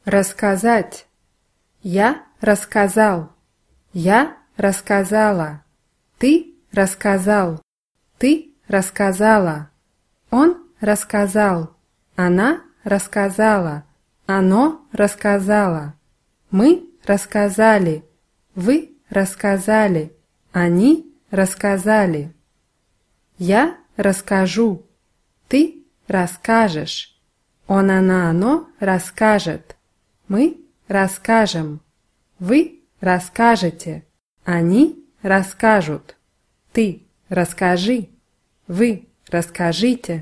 Рассказать. Я рассказал. Я рассказала. Ты рассказал. Ты рассказала. Он рассказал. Она рассказала. Оно рассказало. Мы рассказали. Вы рассказали. Они рассказали. Я расскажу. Ты расскажешь. Он, она, оно расскажет. Мы расскажем. Вы расскажете. Они расскажут. Ты расскажи. Вы расскажите.